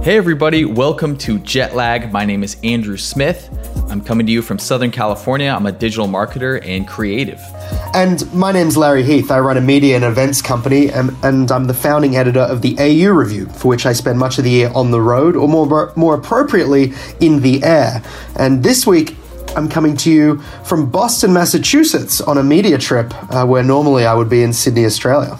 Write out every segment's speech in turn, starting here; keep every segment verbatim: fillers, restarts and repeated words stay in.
Hey everybody, welcome to Jetlag. My name is Andrew Smith. I'm coming to you from Southern California. I'm a digital marketer and creative. And my name's Larry Heath. I run a media and events company, and, and I'm the founding editor of the A U Review, for which I spend much of the year on the road, or more, more appropriately, in the air. And this week, I'm coming to you from Boston, Massachusetts, on a media trip, uh, where normally I would be in Sydney, Australia.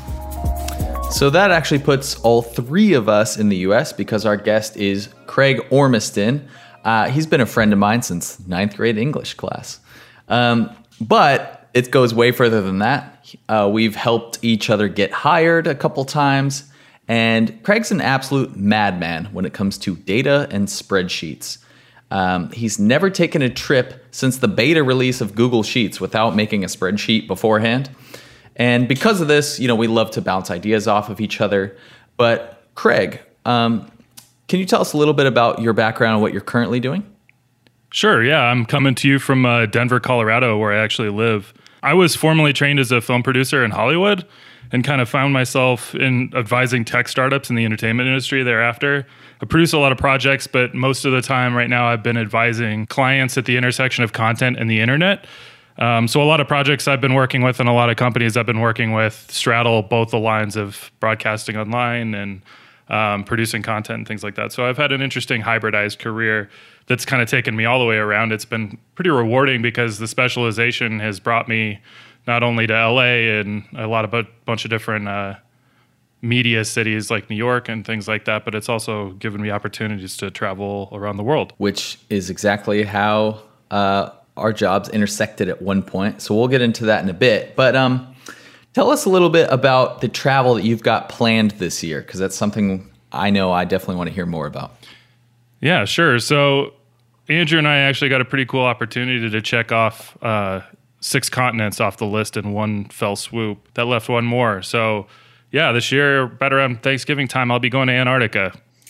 So that actually puts all three of us in the U S because our guest is Craig Ormiston. Uh, he's been a friend of mine since ninth grade English class. Um, but it goes way further than that. Uh, we've helped each other get hired a couple times. And Craig's an absolute madman when it comes to data and spreadsheets. Um, he's never taken a trip since the beta release of Google Sheets without making a spreadsheet beforehand. And because of this, you know, we love to bounce ideas off of each other. But Craig, um, can you tell us a little bit about your background and what you're currently doing? Sure, yeah. I'm coming to you from uh, Denver, Colorado, where I actually live. I was formerly trained as a film producer in Hollywood and kind of found myself in advising tech startups in the entertainment industry thereafter. I produce a lot of projects, but most of the time right now I've been advising clients at the intersection of content and the internet. Um, so a lot of projects I've been working with and a lot of companies I've been working with straddle both the lines of broadcasting online and um, producing content and things like that. So I've had an interesting hybridized career that's kind of taken me all the way around. It's been pretty rewarding because the specialization has brought me not only to L A and a lot of a bunch of different uh, media cities like New York and things like that, but it's also given me opportunities to travel around the world. Which is exactly how uh, our jobs intersected at one point. So we'll get into that in a bit. But um, tell us a little bit about the travel that you've got planned this year, because that's something I know I definitely want to hear more about. Yeah, sure. So Andrew and I actually got a pretty cool opportunity to check off uh, six continents off the list in one fell swoop. That left one more. So yeah, this year, right around Thanksgiving time, I'll be going to Antarctica.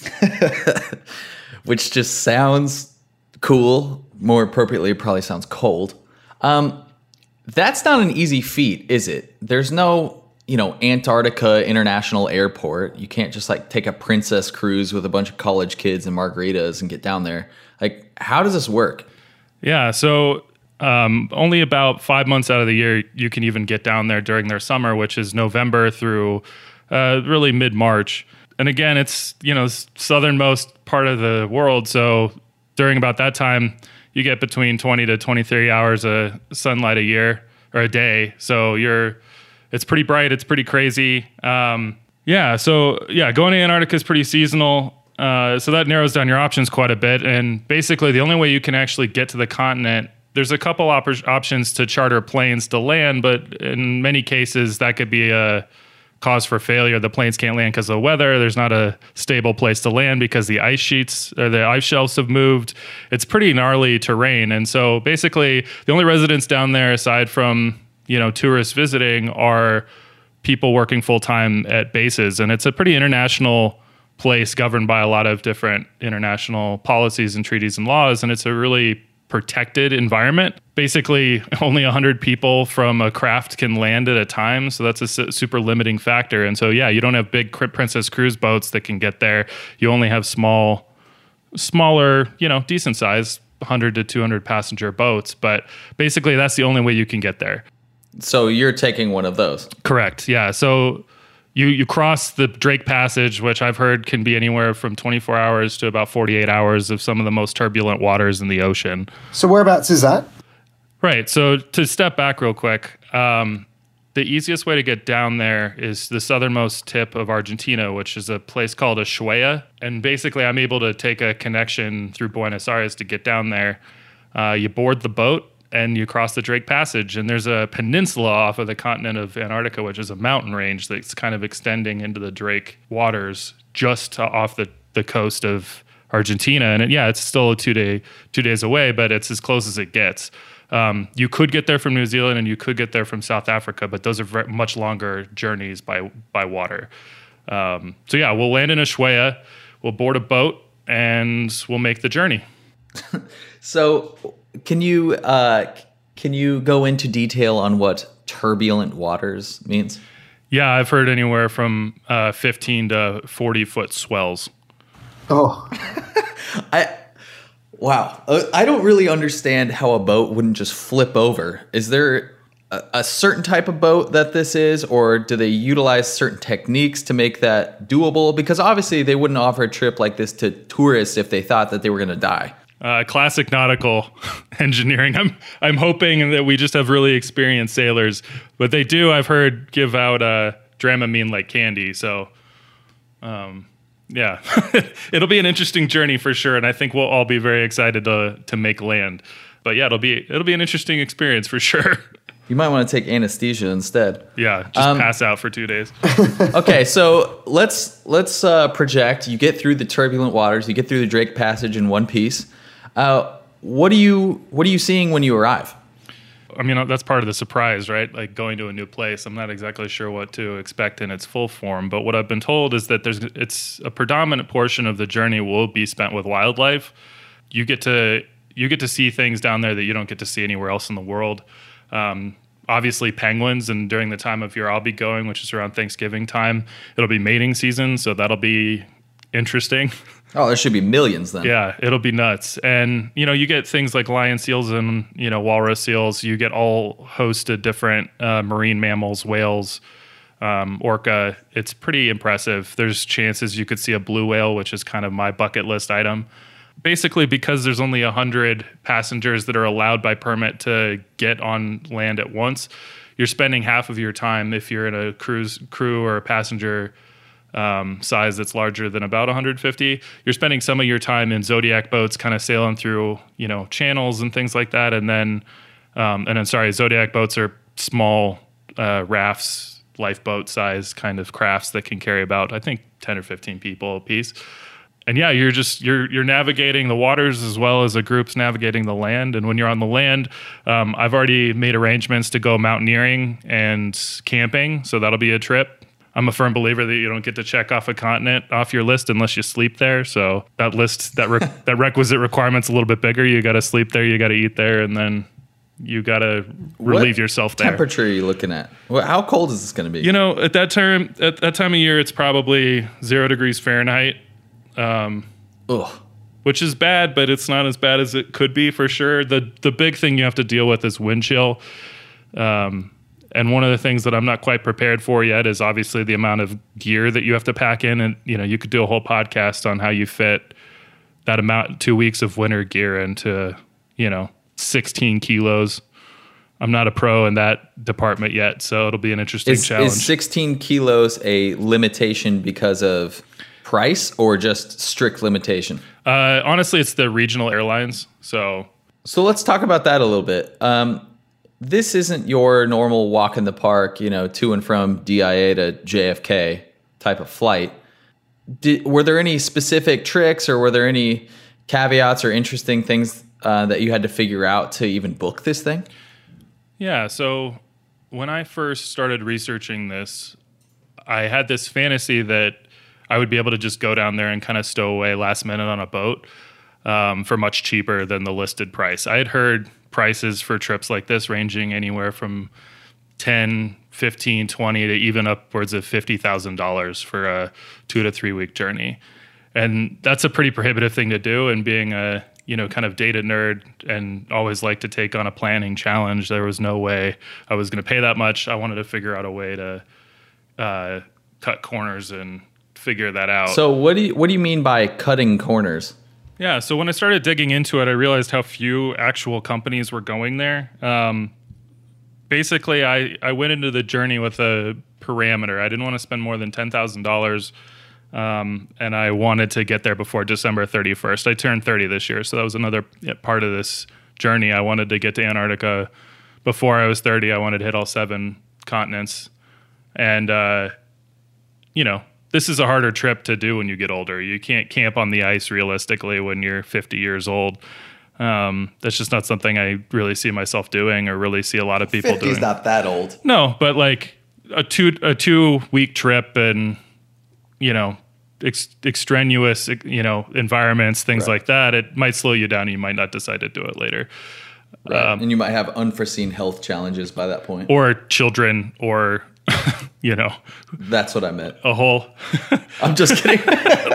Which just sounds cool. More appropriately, it probably sounds cold. Um, that's not an easy feat, is it? There's no, you know, Antarctica International Airport. You can't just like take a princess cruise with a bunch of college kids and margaritas and get down there. Like, how does this work? Yeah, so um, only about five months out of the year you can even get down there during their summer, which is November through uh, really mid-March. And again, it's, you know, southernmost part of the world. So during about that time, you get between twenty to twenty-three hours of sunlight a year or a day. So you're, it's pretty bright. It's pretty crazy. Um, yeah. So yeah, going to Antarctica is pretty seasonal. Uh, so that narrows down your options quite a bit. And basically the only way you can actually get to the continent, there's a couple op- options to charter planes to land, but in many cases that could be a cause for failure. The planes can't land because of the weather. There's not a stable place to land because the ice sheets or the ice shelves have moved. It's pretty gnarly terrain. And so basically the only residents down there aside from, you know, tourists visiting are people working full time at bases. And it's a pretty international place governed by a lot of different international policies and treaties and laws. And it's a really protected environment. Basically, only one hundred people from a craft can land at a time. So that's a su- super limiting factor. And so, yeah, you don't have big Princess Cruise boats that can get there. You only have small, smaller, you know, decent size, one hundred to two hundred passenger boats. But basically, that's the only way you can get there. So you're taking one of those? Correct. Yeah. So You you cross the Drake Passage, which I've heard can be anywhere from twenty-four hours to about forty-eight hours of some of the most turbulent waters in the ocean. So whereabouts is that? Right. So to step back real quick, um, the easiest way to get down there is the southernmost tip of Argentina, which is a place called Ushuaia. And basically, I'm able to take a connection through Buenos Aires to get down there. Uh, you board the boat and you cross the Drake Passage, and there's a peninsula off of the continent of Antarctica, which is a mountain range that's kind of extending into the Drake waters just off the, the coast of Argentina. And it, yeah, it's still a two day, two days away, but it's as close as it gets. Um, you could get there from New Zealand and you could get there from South Africa, but those are very, much longer journeys by, by water. Um, so yeah, we'll land in Ushuaia, we'll board a boat, and we'll make the journey. So can you uh, can you go into detail on what turbulent waters means? Yeah, I've heard anywhere from uh, fifteen to forty foot swells. Oh, I wow. Uh, I don't really understand how a boat wouldn't just flip over. Is there a, a certain type of boat that this is, or do they utilize certain techniques to make that doable? Because obviously they wouldn't offer a trip like this to tourists if they thought that they were going to die. Uh, classic nautical engineering. I'm I'm hoping that we just have really experienced sailors, but they do, I've heard, give out uh, Dramamine like candy. So, um, yeah, it'll be an interesting journey for sure, and I think we'll all be very excited to to make land. But yeah, it'll be it'll be an interesting experience for sure. You might want to take anesthesia instead. Yeah, just Um, pass out for two days. Okay, so let's let's uh, project. You get through the turbulent waters. You get through the Drake Passage in one piece. Uh, what do you what are you seeing when you arrive? I mean, that's part of the surprise, right? Like going to a new place. I'm not exactly sure what to expect in its full form, but what I've been told is that there's it's a predominant portion of the journey will be spent with wildlife. You get to you get to see things down there that you don't get to see anywhere else in the world. Um, obviously penguins, and during the time of year I'll be going, which is around Thanksgiving time, it'll be mating season, so that'll be interesting. Oh, there should be millions then. Yeah, it'll be nuts. And, you know, you get things like lion seals and, you know, walrus seals. You get all host of different uh, marine mammals, whales, um, orca. It's pretty impressive. There's chances you could see a blue whale, which is kind of my bucket list item. Basically, because there's only one hundred passengers that are allowed by permit to get on land at once, you're spending half of your time, if you're in a cruise crew or a passenger Um, size that's larger than about one hundred fifty, you're spending some of your time in Zodiac boats, kind of sailing through, you know, channels and things like that. And then, um, and then, sorry, Zodiac boats are small uh, rafts, lifeboat size kind of crafts that can carry about, I think, ten or fifteen people a piece. And yeah, you're just you're you're navigating the waters as well as a group's navigating the land. And when you're on the land, um, I've already made arrangements to go mountaineering and camping, so that'll be a trip. I'm a firm believer that you don't get to check off a continent off your list unless you sleep there. So that list, that re- that requisite requirement's a little bit bigger. You got to sleep there, you got to eat there, and then you got to relieve What yourself there. Temperature are you looking at? Well, how cold is this going to be? You know, at that term, at that time of year, it's probably zero degrees Fahrenheit, um, Ugh. which is bad, but it's not as bad as it could be for sure. The the big thing you have to deal with is wind chill. Um, And one of the things that I'm not quite prepared for yet is obviously the amount of gear that you have to pack in. And, you know, you could do a whole podcast on how you fit that amount, two weeks of winter gear into, you know, sixteen kilos. I'm not a pro in that department yet, so it'll be an interesting Is, challenge. is sixteen kilos a limitation because of price or just strict limitation? Uh, honestly, it's the regional airlines. So, So let's talk about that a little bit. Um, This isn't your normal walk in the park, you know, to and from D I A to J F K type of flight. Did, were there any specific tricks or were there any caveats or interesting things uh, that you had to figure out to even book this thing? yeah. So when I first started researching this, I had this fantasy that I would be able to just go down there and kind of stow away last minute on a boat um, for much cheaper than the listed price. I had heard prices for trips like this ranging anywhere from ten, fifteen, twenty to even upwards of fifty thousand dollars for a two to three week journey. And that's a pretty prohibitive thing to do. And being a, you know, kind of data nerd and always like to take on a planning challenge, there was no way I was going to pay that much. I wanted to figure out a way to uh, cut corners and figure that out. So what do you, what do you mean by cutting corners? Yeah, so when I started digging into it, I realized how few actual companies were going there. Um, basically, I, I went into the journey with a parameter. I didn't want to spend more than ten thousand dollars, um, and I wanted to get there before December thirty-first. I turned thirty this year, so that was another part of this journey. I wanted to get to Antarctica before I was thirty. I wanted to hit all seven continents. And, uh, you know, this is a harder trip to do when you get older. You can't camp on the ice realistically when you're fifty years old. Um, that's just not something I really see myself doing or really see a lot of people doing. fifty's not that old. No, but like a two a two week trip and, you know, ex- extraneous, you know, environments, things Right. like that, it might slow you down and you might not decide to do it later. Right. Um, and you might have unforeseen health challenges by that point. Or children or, you know, That's what I meant. a whole... I'm just kidding.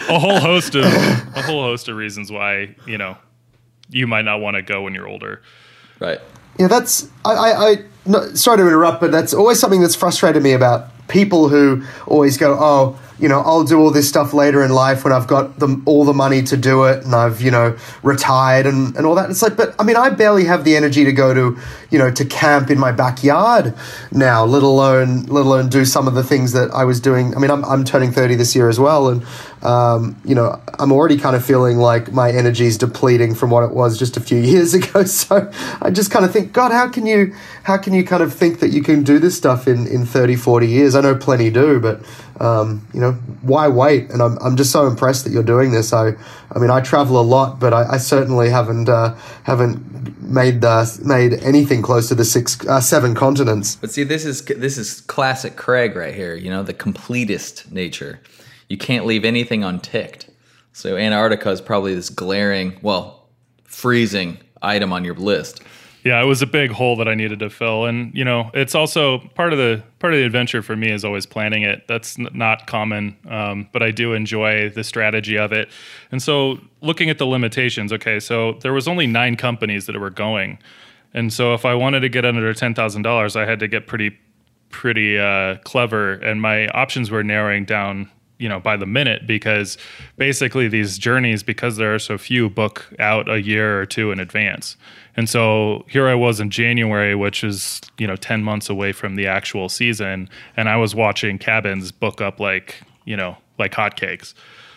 a whole host of a whole host of reasons why, you know, you might not want to go when you're older. Right. Yeah, that's I. I, I no, sorry to interrupt, but that's always something that's frustrated me about people who always go, oh, you know, I'll do all this stuff later in life when I've got the, all the money to do it and I've, you know, retired and, and all that. It's like, but I mean, I barely have the energy to go to, you know, to camp in my backyard now, let alone, let alone do some of the things that I was doing. I mean, I'm, I'm turning thirty this year as well. And, um, you know, I'm already kind of feeling like my energy is depleting from what it was just a few years ago. So I just kind of think, God, how can you, how can you kind of think that you can do this stuff in, in thirty, forty years? I know plenty do, but, um, you know, why wait? And I'm I'm just so impressed that you're doing this. I I mean, I travel a lot, but I, I certainly haven't uh, haven't made uh, made anything close to the six uh, seven continents. But see, this is this is classic Craig right here. You know, the completist nature. You can't leave anything unticked. So Antarctica is probably this glaring, well, freezing item on your list. Yeah, it was a big hole that I needed to fill, and you know, it's also part of the part of the adventure for me is always planning it. That's n- not common, um, but I do enjoy the strategy of it. And so, looking at the limitations, okay, so there was only nine companies that were going, and so if I wanted to get under ten thousand dollars, I had to get pretty, pretty uh, clever, and my options were narrowing down, you know, by the minute, because basically these journeys, because there are so few, book out a year or two in advance. And so here I was in January, which is, you know, ten months away from the actual season. And I was watching cabins book up like, you know, like hotcakes.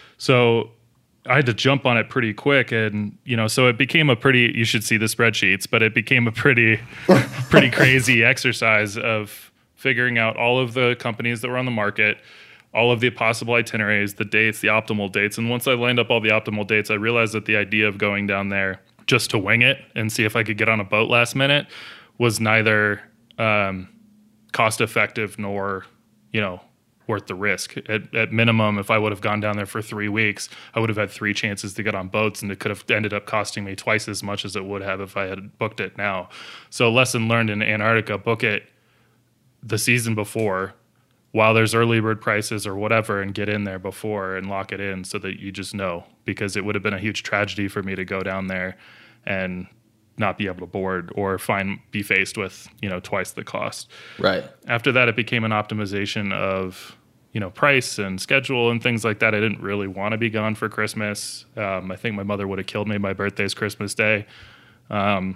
So I had to jump on it pretty quick. And, you know, so it became a pretty, you should see the spreadsheets, but it became a pretty, pretty crazy exercise of figuring out all of the companies that were on the market, all of the possible itineraries, the dates, the optimal dates. And once I lined up all the optimal dates, I realized that the idea of going down there just to wing it and see if I could get on a boat last minute was neither um, cost effective nor, you know, worth the risk. At, at minimum, if I would have gone down there for three weeks, I would have had three chances to get on boats, and it could have ended up costing me twice as much as it would have if I had booked it now. So lesson learned in Antarctica, book it the season before, while there's early bird prices or whatever, and get in there before and lock it in so that you just know, because it would have been a huge tragedy for me to go down there and not be able to board or find be faced with, you know, twice the cost. Right. After that, it became an optimization of, you know, price and schedule and things like that. I didn't really want to be gone for Christmas. Um, I think my mother would have killed me. My birthday's Christmas Day. Um,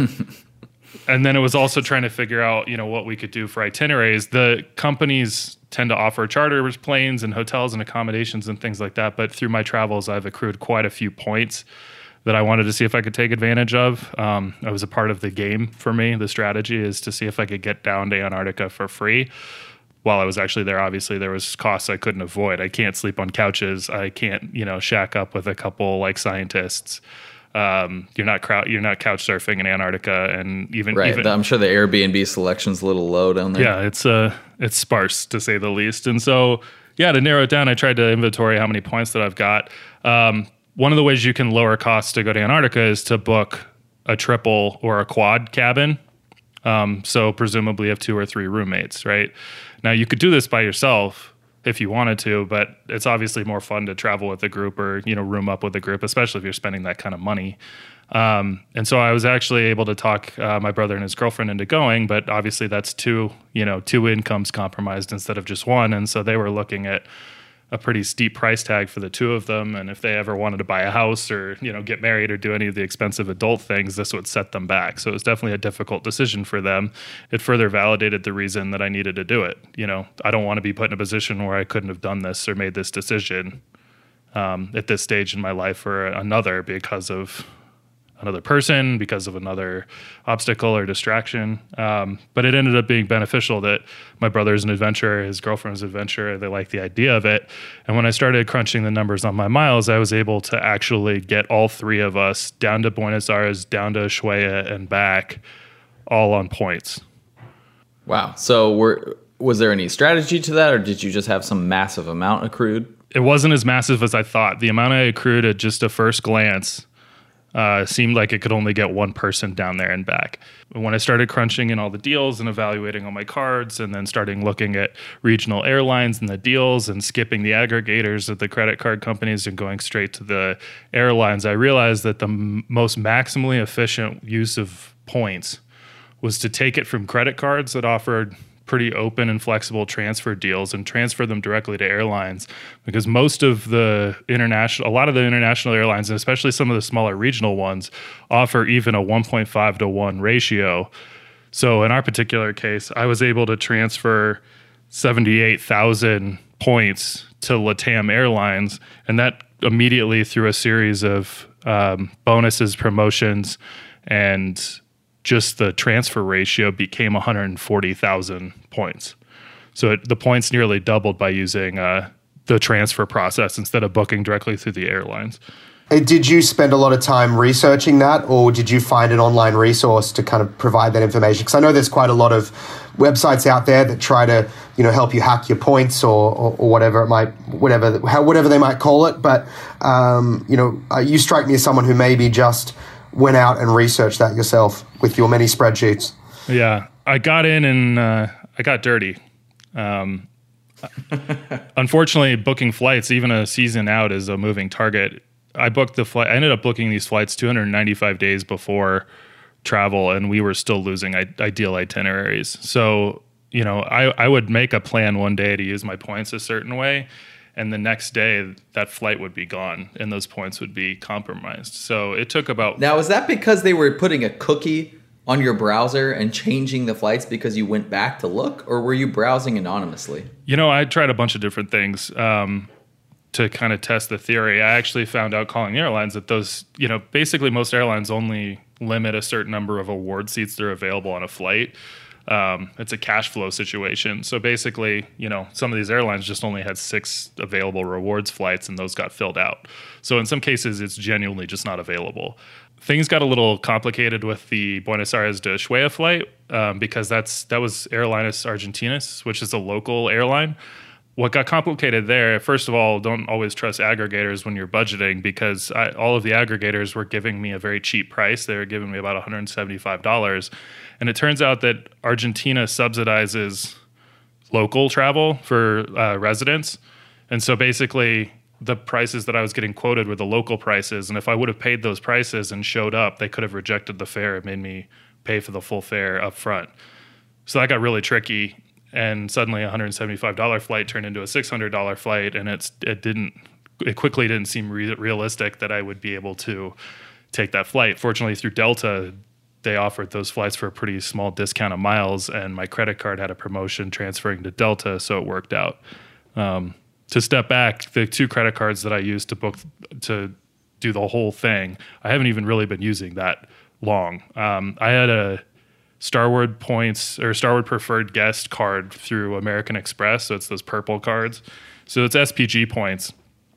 And then it was also trying to figure out, you know, what we could do for itineraries. The companies tend to offer charter planes and hotels and accommodations and things like that. But through my travels, I've accrued quite a few points that I wanted to see if I could take advantage of. Um, it was a part of the game for me. The strategy is to see if I could get down to Antarctica for free. While I was actually there, obviously there was costs I couldn't avoid. I can't sleep on couches. I can't, you know, shack up with a couple like scientists. Um, you're not crowd, you're not couch surfing in Antarctica, and even Right. even, I'm sure the Airbnb selection's a little low down there. yeah, it's uh it's sparse to say the least. And so, yeah, to narrow it down, I tried to inventory how many points that I've got. Um, one of the ways you can lower costs to go to Antarctica is to book a triple or a quad cabin. Um, so presumably you have two or three roommates, right? Now you could do this by yourself if you wanted to, but it's obviously more fun to travel with a group or, you know, room up with a group, especially if you're spending that kind of money. Um, and so I was actually able to talk uh, my brother and his girlfriend into going, but obviously that's two, you know, two incomes compromised instead of just one. And so they were looking at a pretty steep price tag for the two of them. And if they ever wanted to buy a house or, you know, get married or do any of the expensive adult things, this would set them back. So it was definitely a difficult decision for them. It further validated the reason that I needed to do it. You know, I don't want to be put in a position where I couldn't have done this or made this decision um, at this stage in my life or another because of another person, because of another obstacle or distraction. Um, but it ended up being beneficial that my brother's an adventurer, his girlfriend's an adventurer, they like the idea of it. And when I started crunching the numbers on my miles, I was able to actually get all three of us down to Buenos Aires, down to Ushuaia, and back, all on points. Wow. So were, was there any strategy to that, or did you just have some massive amount accrued? It wasn't as massive as I thought. The amount I accrued at just a first glance uh, seemed like it could only get one person down there and back. And when I started crunching in all the deals and evaluating all my cards and then starting looking at regional airlines and the deals and skipping the aggregators of the credit card companies and going straight to the airlines, I realized that the m- most maximally efficient use of points was to take it from credit cards that offered pretty open and flexible transfer deals and transfer them directly to airlines, because most of the international, a lot of the international airlines, and especially some of the smaller regional ones, offer even a one point five to one ratio. So in our particular case, I was able to transfer seventy-eight thousand points to LATAM Airlines, and that immediately through a series of um, bonuses, promotions, and just the transfer ratio became one hundred forty thousand points. So it, the points nearly doubled by using uh, the transfer process instead of booking directly through the airlines. And did you spend a lot of time researching that, or did you find an online resource to kind of provide that information? Because I know there's quite a lot of websites out there that try to, you know, help you hack your points or, or, or whatever it might, whatever, how, whatever they might call it. But, um, you know, uh, you strike me as someone who maybe just went out and researched that yourself with your many spreadsheets. Yeah, I got in and uh, I got dirty. Um, unfortunately, booking flights, even a season out, is a moving target. I booked the flight. I ended up booking these flights two hundred ninety-five days before travel, and we were still losing I- ideal itineraries. So, you know, I, I would make a plan one day to use my points a certain way, and the next day that flight would be gone and those points would be compromised. So it took about... Now, is that because they were putting a cookie on your browser and changing the flights because you went back to look, or were you browsing anonymously? You know, I tried a bunch of different things um, to kind of test the theory. I actually found out calling airlines that those, you know, basically most airlines only limit a certain number of award seats that are available on a flight. Um, it's a cash flow situation. So basically, you know, some of these airlines just only had six available rewards flights and those got filled out. So in some cases, it's genuinely just not available. Things got a little complicated with the Buenos Aires to Ushuaia flight um, because that's that was Aerolíneas Argentinas, which is a local airline. What got complicated there, first of all, don't always trust aggregators when you're budgeting, because I, all of the aggregators were giving me a very cheap price. They were giving me about one hundred seventy-five dollars. And it turns out that Argentina subsidizes local travel for uh, residents. And so basically the prices that I was getting quoted were the local prices. And if I would have paid those prices and showed up, they could have rejected the fare and made me pay for the full fare up front. So that got really tricky. And suddenly a one hundred seventy-five dollars flight turned into a six hundred dollars flight. And it's it didn't, it quickly didn't seem re- realistic that I would be able to take that flight. Fortunately, through Delta, they offered those flights for a pretty small discount of miles, and my credit card had a promotion transferring to Delta, so it worked out. Um, to step back, the two credit cards that I used to book to do the whole thing, I haven't even really been using that long. Um, I had a Starwood points or Starwood preferred guest card through American Express, so it's those purple cards. So it's S P G points,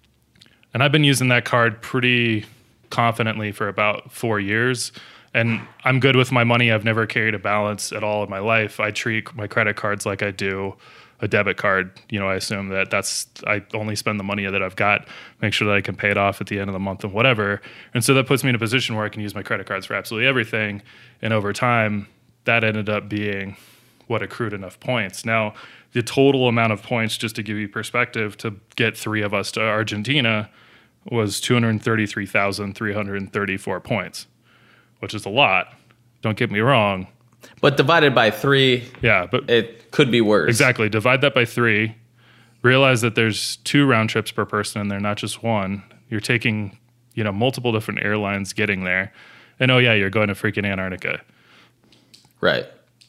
and I've been using that card pretty confidently for about four years. And I'm good with my money. I've never carried a balance at all in my life. I treat my credit cards like I do a debit card. You know, I assume that that's, I only spend the money that I've got, make sure that I can pay it off at the end of the month and whatever. And so that puts me in a position where I can use my credit cards for absolutely everything. And over time, that ended up being what accrued enough points. Now, the total amount of points, just to give you perspective, to get three of us to Argentina was two hundred thirty-three thousand three hundred thirty-four points, which is a lot. Don't get me wrong. But divided by three, yeah, but it could be worse. Exactly. Divide that by three. Realize that there's two round trips per person and they're not just one. You're taking, you know, multiple different airlines getting there. And oh yeah, you're going to freaking Antarctica. Right.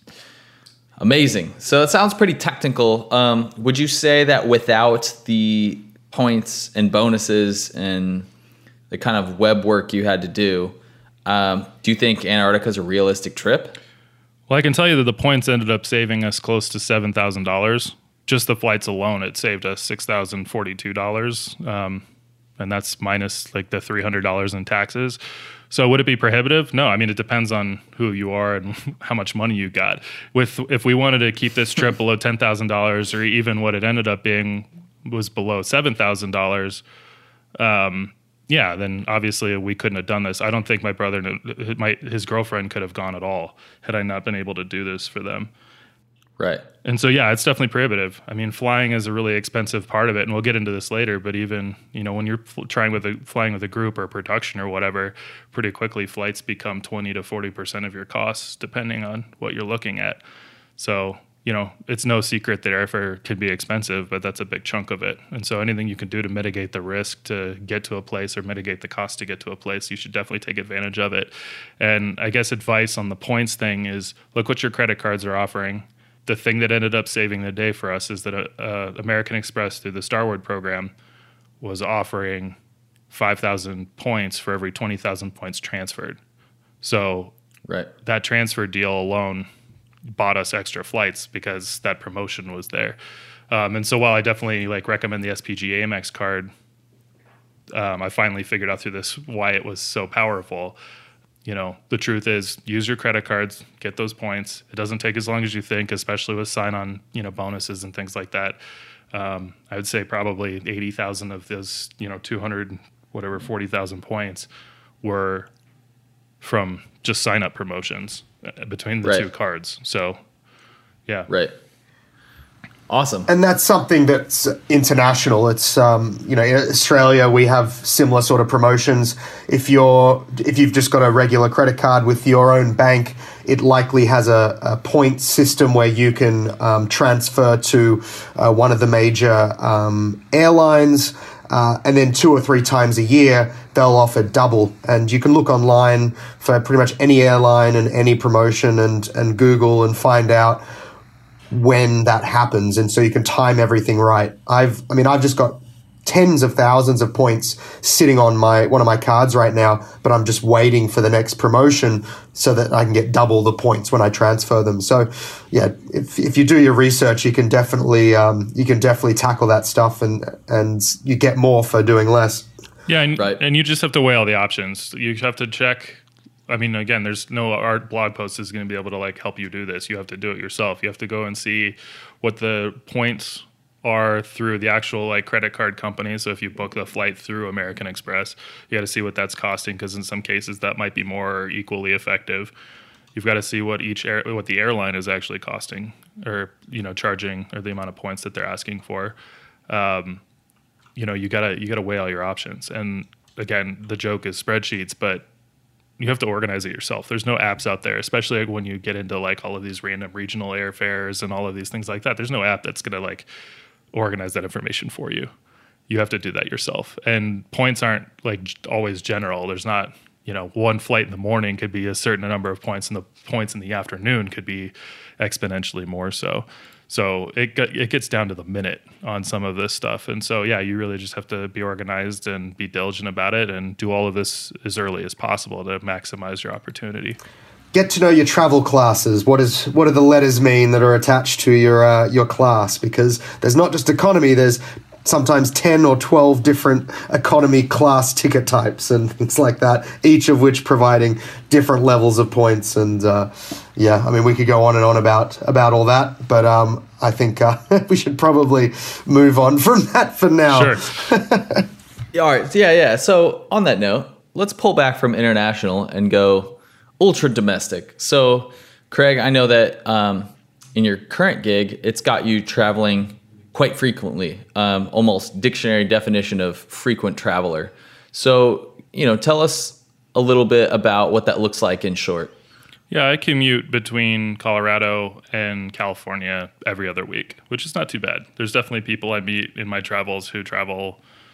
Amazing. So it sounds pretty technical. Um, would you say that without the points and bonuses and the kind of web work you had to do, um, do you think Antarctica is a realistic trip? Well, I can tell you that the points ended up saving us close to seven thousand dollars. Just the flights alone, it saved us six thousand forty-two dollars. Um, and that's minus like the three hundred dollars in taxes. So would it be prohibitive? No. I mean, it depends on who you are and how much money you got. With if we wanted to keep this trip below ten thousand dollars, or even what it ended up being was below seven thousand dollars, um, yeah, then obviously we couldn't have done this. I don't think my brother, my his girlfriend could have gone at all had I not been able to do this for them. Right. And so, yeah, it's definitely prohibitive. I mean, flying is a really expensive part of it, and we'll get into this later. But even, you know, when you're fl- trying with a flying with a group or production or whatever, pretty quickly flights become twenty to forty percent of your costs, depending on what you're looking at. So, you know, it's no secret that airfare can be expensive, but that's a big chunk of it. And so, anything you can do to mitigate the risk to get to a place or mitigate the cost to get to a place, you should definitely take advantage of it. And I guess advice on the points thing is look what your credit cards are offering. The thing that ended up saving the day for us is that uh, uh, American Express through the Starwood program was offering five thousand points for every twenty thousand points transferred. So right. that transfer deal alone bought us extra flights because that promotion was there. Um, and so while I definitely like recommend the S P G Amex card, um, I finally figured out through this why it was so powerful. You know, the truth is use your credit cards, get those points. It doesn't take as long as you think, especially with sign-on, you know, bonuses and things like that. Um, I would say probably eighty thousand of those, you know, two hundred, whatever, forty thousand points were from just sign-up promotions between the right. two cards. So, yeah. Right. Awesome. And that's something that's international. It's, um, you know, in Australia, we have similar sort of promotions. If you're, if you've just got a regular credit card with your own bank, it likely has a, a point system where you can um, transfer to uh, one of the major um, airlines. Uh, and then two or three times a year, they'll offer double. And you can look online for pretty much any airline and any promotion and, and Google and find out when that happens, and so you can time everything right. I've, I mean, I've just got tens of thousands of points sitting on my one of my cards right now, but I'm just waiting for the next promotion so that I can get double the points when I transfer them. So, yeah, if if you do your research, you can definitely um, you can definitely tackle that stuff, and and you get more for doing less. Yeah, and, right. and you just have to weigh all the options. You have to check. I mean, again, there's no art blog post is going to be able to like help you do this. You have to do it yourself. You have to go and see what the points are through the actual like credit card company. So if you book the flight through American Express, you got to see what that's costing, because in some cases that might be more equally effective. You've got to see what each air, what the airline is actually costing, or you know, charging, or the amount of points that they're asking for. Um, you know, you gotta you gotta weigh all your options. And again, the joke is spreadsheets, but you have to organize it yourself. There's no apps out there, especially like when you get into like all of these random regional airfares and all of these things like that. There's no app that's going to like organize that information for you. You have to do that yourself. And points aren't like always general. There's not, you know, one flight in the morning could be a certain number of points, and the points in the afternoon could be exponentially more so. So it it gets down to the minute on some of this stuff. And so, yeah, you really just have to be organized and be diligent about it and do all of this as early as possible to maximize your opportunity. Get to know your travel classes. What is what do the letters mean that are attached to your uh, your class? Because there's not just economy, there's sometimes ten or twelve different economy class ticket types and things like that, each of which providing different levels of points. And uh, yeah, I mean, we could go on and on about, about all that, but um, I think uh, we should probably move on from that for now. Sure. All right. Yeah, yeah. So on that note, let's pull back from international and go ultra domestic. So, Craig, I know that um, in your current gig, it's got you traveling quite frequently, um, almost dictionary definition of frequent traveler. So, you know, tell us a little bit about what that looks like in short. Yeah, I commute between Colorado and California every other week, which is not too bad. There's definitely people I meet in my travels who travel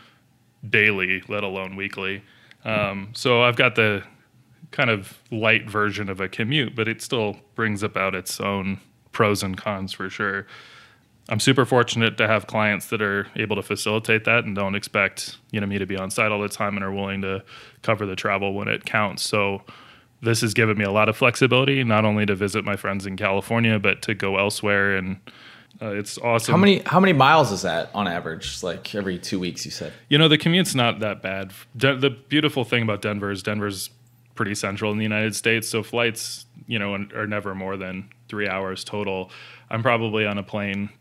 daily, let alone weekly. Um, so I've got the kind of light version of a commute, but it still brings about its own pros and cons for sure. I'm super fortunate to have clients that are able to facilitate that and don't expect, you know, me to be on site all the time and are willing to cover the travel when it counts. So this has given me a lot of flexibility, not only to visit my friends in California, but to go elsewhere. And uh, it's awesome. How many how many miles is that on average? It's like every two weeks, you said. You know, the commute's not that bad. De- the beautiful thing about Denver is Denver's pretty central in the United States, so flights, you know, are never more than three hours total. I'm probably on a plane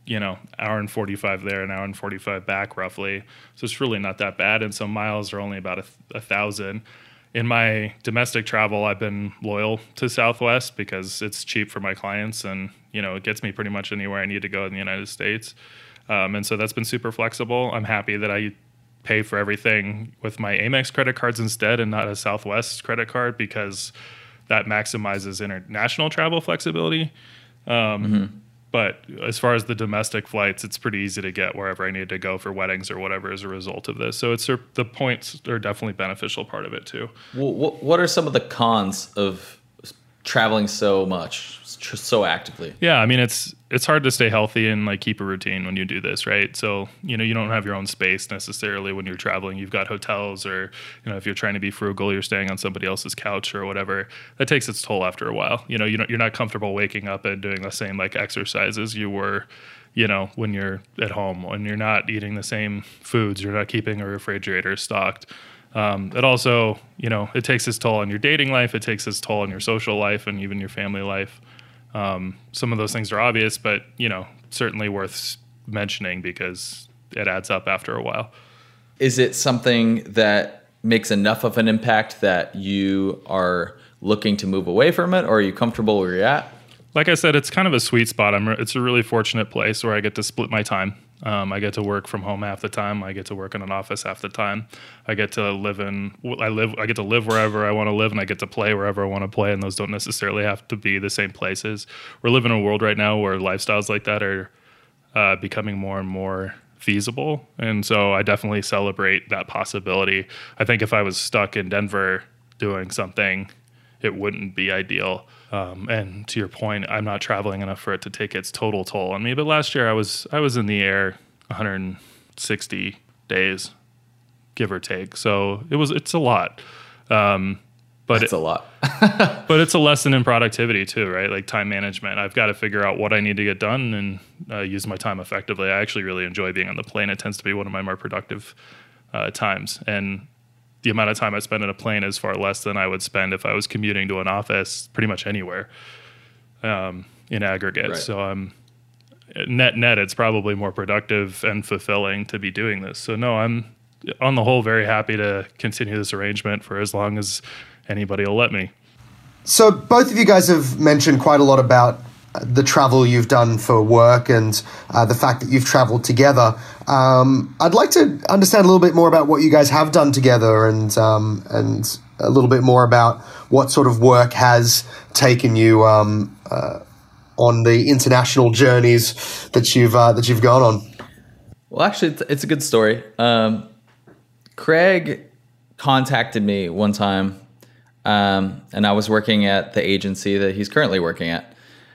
you know, hour and forty-five there, an hour and forty-five back roughly. So it's really not that bad. And so miles are only about a, a thousand. In my domestic travel, I've been loyal to Southwest because it's cheap for my clients, and, you know, it gets me pretty much anywhere I need to go in the United States. Um, and so that's been super flexible. I'm happy that I pay for everything with my Amex credit cards instead and not a Southwest credit card, because that maximizes international travel flexibility. Um, mm-hmm. But as far as the domestic flights, it's pretty easy to get wherever I need to go for weddings or whatever as a result of this. So it's the points are definitely a beneficial part of it too. Well, what are some of the cons of traveling so much, so actively? Yeah, I mean, it's it's hard to stay healthy and like keep a routine when you do this, right? So, you know, you don't have your own space necessarily when you're traveling. You've got hotels, or, you know, if you're trying to be frugal, you're staying on somebody else's couch or whatever. That takes its toll after a while. You know, you don't, you're not comfortable waking up and doing the same like exercises you were, you know, when you're at home, when you're not eating the same foods, you're not keeping a refrigerator stocked. Um, it also, you know, it takes its toll on your dating life. It takes its toll on your social life and even your family life. Um, some of those things are obvious, but, you know, certainly worth mentioning because it adds up after a while. Is it something that makes enough of an impact that you are looking to move away from it, or are you comfortable where you're at? Like I said, it's kind of a sweet spot. I'm re- it's a really fortunate place where I get to split my time. Um, I get to work from home half the time. I get to work in an office half the time. I get to live in. I live. I get to live wherever I want to live, and I get to play wherever I want to play. And those don't necessarily have to be the same places. We're living in a world right now where lifestyles like that are uh, becoming more and more feasible. And so I definitely celebrate that possibility. I think if I was stuck in Denver doing something, it wouldn't be ideal. Um, and to your point, I'm not traveling enough for it to take its total toll on me. But last year I was I was in the air one hundred sixty days, give or take. So it was it's a lot. Um, but it's it, a lot. But it's a lesson in productivity too, right? Like time management. I've got to figure out what I need to get done and uh, use my time effectively. I actually really enjoy being on the plane. It tends to be one of my more productive uh, times. And the amount of time I spend in a plane is far less than I would spend if I was commuting to an office pretty much anywhere um, in aggregate. Right. So I'm net net, it's probably more productive and fulfilling to be doing this. So no, I'm on the whole very happy to continue this arrangement for as long as anybody will let me. So both of you guys have mentioned quite a lot about the travel you've done for work and uh, the fact that you've traveled together. Um, I'd like to understand a little bit more about what you guys have done together, and um, and a little bit more about what sort of work has taken you um, uh, on the international journeys that you've uh, that you've gone on. Well, actually, it's, it's a good story. Um, Craig contacted me one time, um, and I was working at the agency that he's currently working at.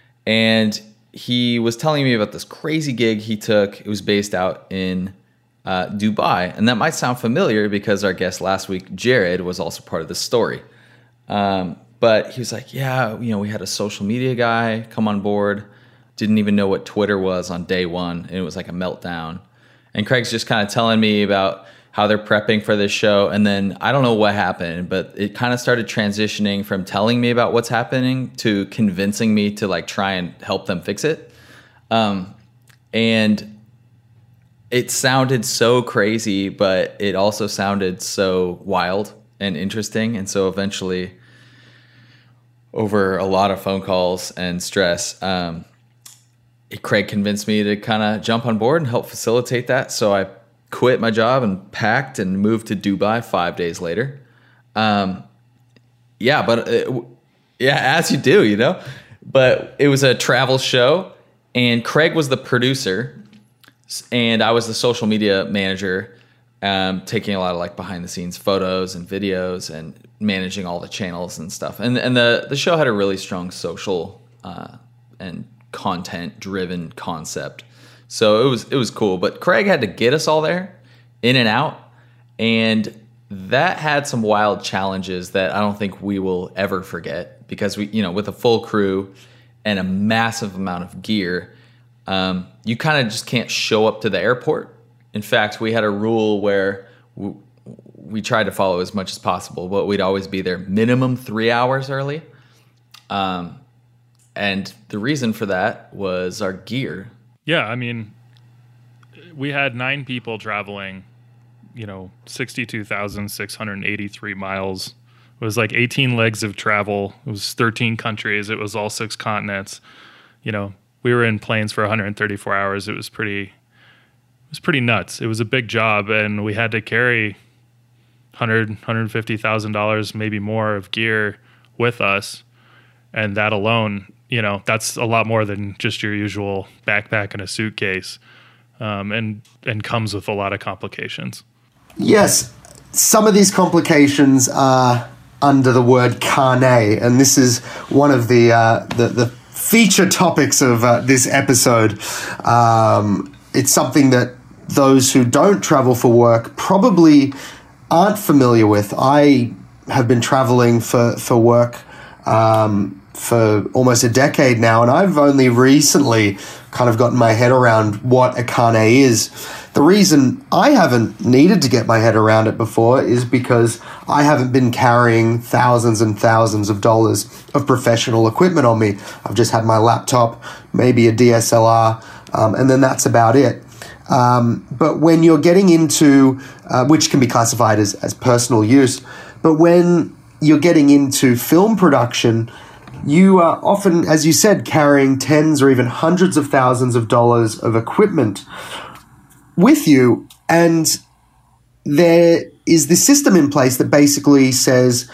And he was telling me about this crazy gig he took. It was based out in uh, Dubai. And that might sound familiar because our guest last week, Jared, was also part of this story. Um, but he was like, yeah, you know, we had a social media guy come on board. Didn't even know what Twitter was on day one. And it was like a meltdown. And Craig's just kind of telling me about how they're prepping for this show. And then I don't know what happened, but it kind of started transitioning from telling me about what's happening to convincing me to like try and help them fix it. Um, and it sounded so crazy, but it also sounded so wild and interesting. And so eventually, over a lot of phone calls and stress, um, Craig convinced me to kind of jump on board and help facilitate that. So I quit my job and packed and moved to Dubai five days later. Um, yeah, but it, yeah, as you do, you know. But it was a travel show, and Craig was the producer, and I was the social media manager, um, taking a lot of like behind the scenes photos and videos and managing all the channels and stuff. And and the the show had a really strong social uh, and content driven concept. So it was it was cool, but Craig had to get us all there, in and out, and that had some wild challenges that I don't think we will ever forget, because we, you know, with a full crew and a massive amount of gear, um, you kind of just can't show up to the airport. In fact, we had a rule where we, we tried to follow as much as possible, but we'd always be there minimum three hours early. Um, and the reason for that was our gear. Yeah, I mean, we had nine people traveling, you know, sixty-two thousand six hundred eighty-three miles. It was like eighteen legs of travel. It was thirteen countries. It was all six continents. You know, we were in planes for one hundred thirty-four hours. It was pretty, it was pretty nuts. It was a big job, and we had to carry one hundred, one hundred fifty thousand dollars, maybe more of gear with us. And that alone, you know, that's a lot more than just your usual backpack and a suitcase, um, and and comes with a lot of complications. Yes, some of these complications are under the word carne, and this is one of the uh, the, the feature topics of uh, this episode. Um, it's something that those who don't travel for work probably aren't familiar with. I have been traveling for for work Um, for almost a decade now, and I've only recently kind of gotten my head around what a carne is. The reason I haven't needed to get my head around it before is because I haven't been carrying thousands and thousands of dollars of professional equipment on me. I've just had my laptop, maybe a D S L R, um, and then that's about it. Um, but when you're getting into, uh, which can be classified as, as personal use, but when you're getting into film production, you are often, as you said, carrying tens or even hundreds of thousands of dollars of equipment with you. And there is this system in place that basically says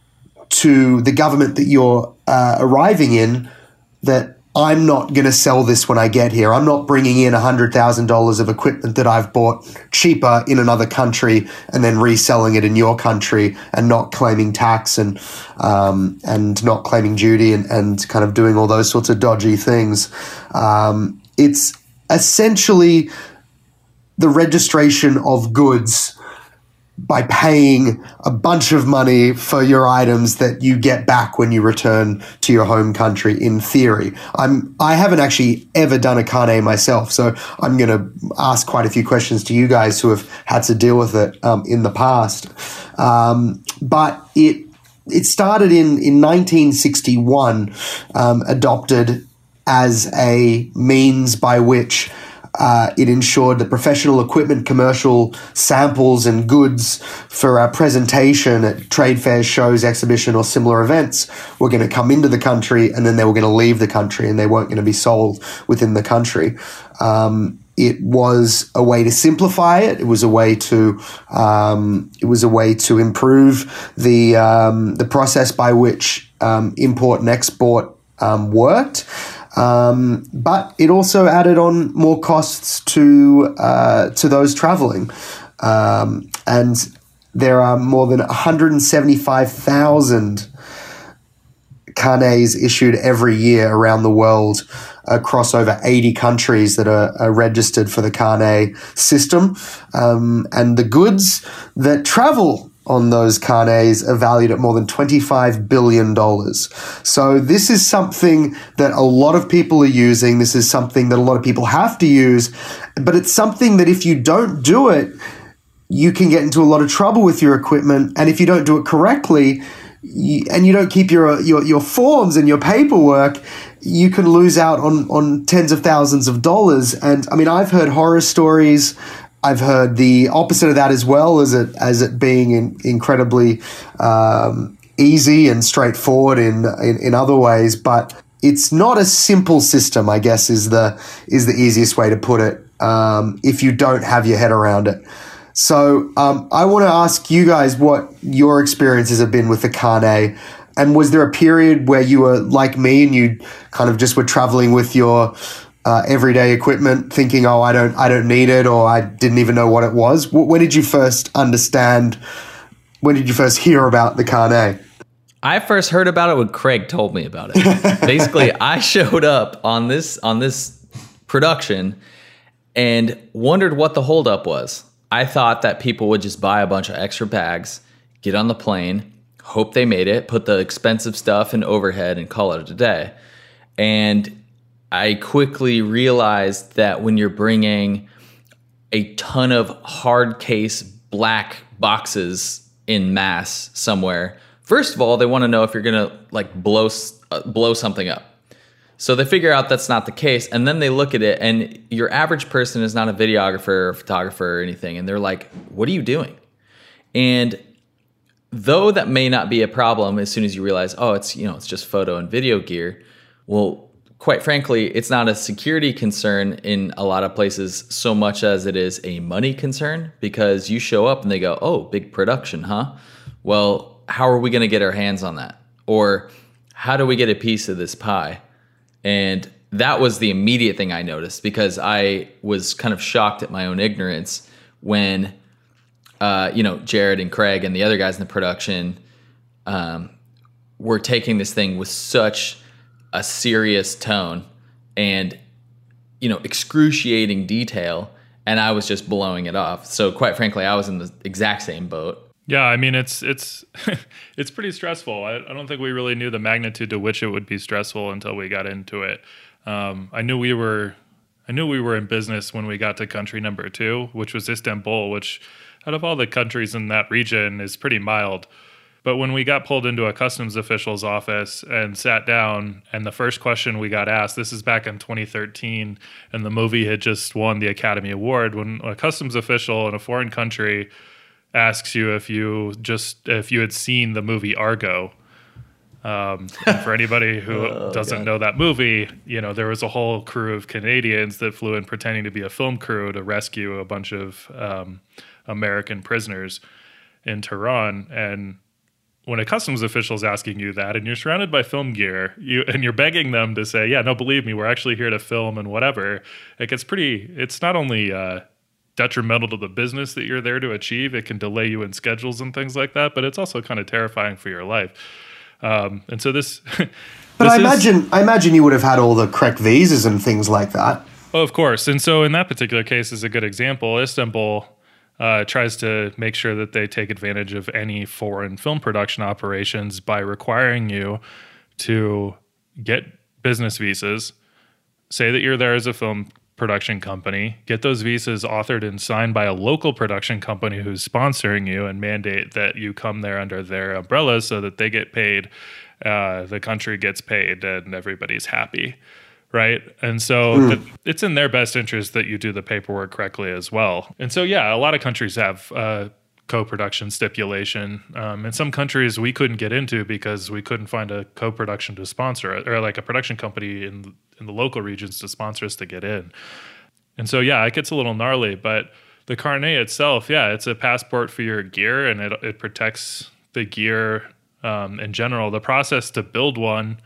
to the government that you're uh, arriving in that I'm not going to sell this when I get here. I'm not bringing in one hundred thousand dollars of equipment that I've bought cheaper in another country and then reselling it in your country and not claiming tax and um, and not claiming duty and, and kind of doing all those sorts of dodgy things. Um, it's essentially the registration of goods by paying a bunch of money for your items that you get back when you return to your home country, in theory. I'm, I haven't actually ever done a carne myself, so I'm going to ask quite a few questions to you guys who have had to deal with it um, in the past. Um, but it it started in, in nineteen sixty-one, um, adopted as a means by which Uh, it ensured that professional equipment, commercial samples and goods for our presentation at trade fairs, shows, exhibition, or similar events were going to come into the country, and then they were going to leave the country, and they weren't going to be sold within the country. Um, it was a way to simplify it. It was a way to um, it was a way to improve the um, the process by which um, import and export um, worked. Um, but it also added on more costs to uh, to those traveling. Um, and there are more than one hundred seventy-five thousand carnets issued every year around the world across over eighty countries that are, are registered for the carnet system. Um, and the goods that travel on those carnets are valued at more than twenty-five billion dollars. So this is something that a lot of people are using. This is something that a lot of people have to use, but it's something that if you don't do it, you can get into a lot of trouble with your equipment. And if you don't do it correctly, you, and you don't keep your, your, your forms and your paperwork, you can lose out on, on tens of thousands of dollars. And I mean, I've heard horror stories. I've heard the opposite of that as well, as it as it being in, incredibly um, easy and straightforward in, in in other ways. But it's not a simple system, I guess, is the is the easiest way to put it. Um, if you don't have your head around it. So um, I want to ask you guys what your experiences have been with the carnet. And was there a period where you were like me and you kind of just were traveling with your Uh, everyday equipment, thinking, "Oh, I don't, I don't need it," or "I didn't even know what it was"? When did you first understand? When did you first hear about the carnet? I first heard about it when Craig told me about it. Basically, I showed up on this on this production and wondered what the holdup was. I thought that people would just buy a bunch of extra bags, get on the plane, hope they made it, put the expensive stuff in overhead, and call it a day. And I quickly realized that when you're bringing a ton of hard case black boxes in mass somewhere, first of all, they want to know if you're going to like blow uh, blow something up. So they figure out that's not the case, and then they look at it, and your average person is not a videographer or photographer or anything, and they're like, what are you doing? And though that may not be a problem as soon as you realize, oh, it's, you know, it's just photo and video gear, well, quite frankly, it's not a security concern in a lot of places so much as it is a money concern, because you show up and they go, oh, big production, huh? Well, how are we going to get our hands on that? Or how do we get a piece of this pie? And that was the immediate thing I noticed, because I was kind of shocked at my own ignorance when, uh, you know, Jared and Craig and the other guys in the production um, were taking this thing with such a serious tone and, you know, excruciating detail, and I was just blowing it off. So quite frankly, I was in the exact same boat. Yeah, I mean, it's it's it's pretty stressful. I, I don't think we really knew the magnitude to which it would be stressful until we got into it. Um, I knew we were, I knew we were in business when we got to country number two, which was Istanbul, which out of all the countries in that region is pretty mild. But when we got pulled into a customs official's office and sat down, and the first question we got asked, this is back in twenty thirteen, and the movie had just won the Academy Award. When a customs official in a foreign country asks you if you just if you had seen the movie Argo. Um, and for anybody who oh, doesn't God. know that movie, you know, there was a whole crew of Canadians that flew in pretending to be a film crew to rescue a bunch of um, American prisoners in Tehran. And when a customs official is asking you that, and you're surrounded by film gear, you and you're begging them to say, yeah, no, believe me, we're actually here to film and whatever, it gets pretty, it's not only uh, detrimental to the business that you're there to achieve, it can delay you in schedules and things like that, but it's also kind of terrifying for your life. Um, and so this... but this I imagine is, I imagine you would have had all the correct visas and things like that. Oh, of course. And so in that particular case is a good example. Istanbul uh, tries to make sure that they take advantage of any foreign film production operations by requiring you to get business visas, say that you're there as a film production company, get those visas authored and signed by a local production company who's sponsoring you, and mandate that you come there under their umbrella so that they get paid, uh, the country gets paid, and everybody's happy, right? And so mm. the, it's in their best interest that you do the paperwork correctly as well. And so, yeah, a lot of countries have uh, co-production stipulation. Um, in some countries we couldn't get into because we couldn't find a co-production to sponsor it, or like a production company in in the local regions to sponsor us to get in. And so, yeah, it gets a little gnarly, but the carnet itself, yeah, it's a passport for your gear, and it it protects the gear um, in general. The process to build one,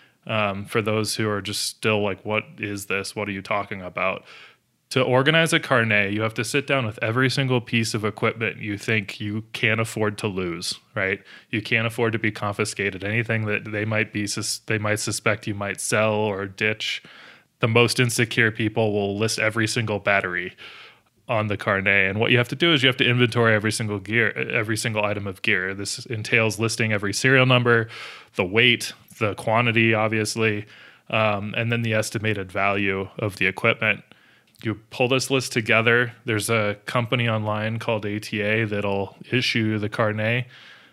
um, for those who are just still like, what is this? What are you talking about? To organize a carnet, you have to sit down with every single piece of equipment you think you can't afford to lose, right? You can't afford to be confiscated. Anything that they might be, they might suspect you might sell or ditch. The most insecure people will list every single battery on the carnet. And what you have to do is you have to inventory every single gear, every single item of gear. This entails listing every serial number, the weight, the quantity, obviously, um, and then the estimated value of the equipment. You pull this list together. There's a company online called A T A that'll issue the carnet,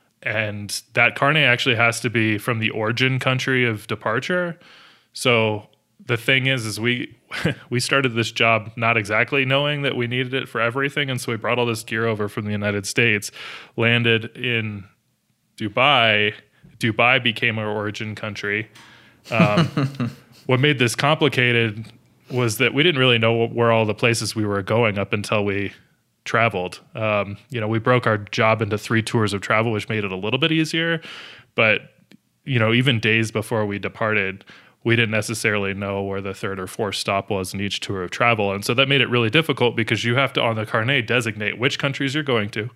and that carnet actually has to be from the origin country of departure. So the thing is, is we we started this job not exactly knowing that we needed it for everything, and so we brought all this gear over from the United States, landed in Dubai. Dubai became our origin country. Um, what made this complicated was that we didn't really know where all the places we were going up until we traveled. Um, you know, we broke our job into three tours of travel, which made it a little bit easier. But, you know, even days before we departed, we didn't necessarily know where the third or fourth stop was in each tour of travel. And so that made it really difficult, because you have to, on the carnet, designate which countries you're going to,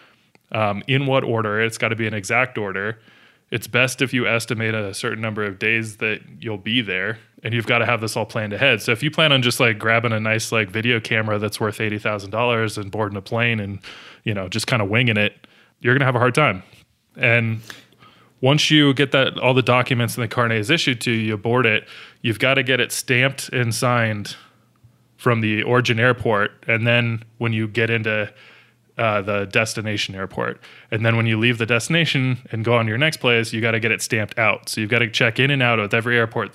um, in what order. It's got to be an exact order. It's best if you estimate a certain number of days that you'll be there, and you've got to have this all planned ahead. So if you plan on just like grabbing a nice like video camera that's worth eighty thousand dollars and boarding a plane and, you know, just kind of winging it, you're going to have a hard time. And once you get that, all the documents and the carnet is issued to you, you board it, you've got to get it stamped and signed from the origin airport. And then when you get into Uh, the destination airport. And then when you leave the destination and go on to your next place, you got to get it stamped out. So you've got to check in and out with every airport that you